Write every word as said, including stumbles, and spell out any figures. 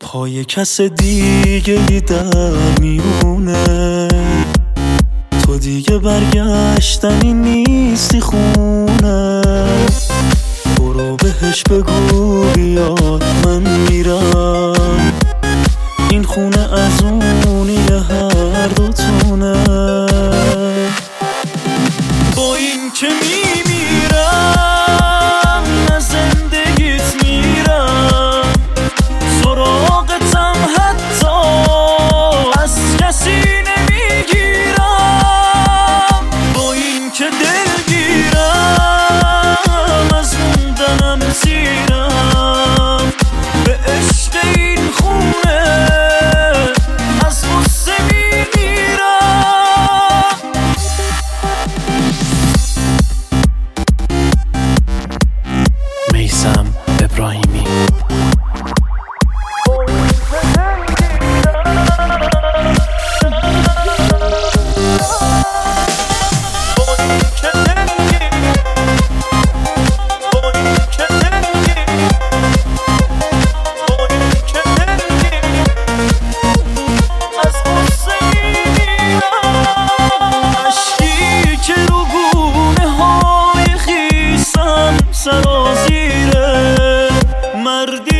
پای کس دیگه ای در میونه، تو دیگه برگشتنی نیستی خونه. برو بهش بگو بیاد من میرم، این خونه از اونیه هر دوتونه. با این که میمیرم از زندگیت میرم، سراغتم حتی از کسی نمیگیرم. با این که دلگیرم از موندنم سیرم، به عشق این خونه از غصه میمیرم. میثم ابراهیمی. سرازیره مردی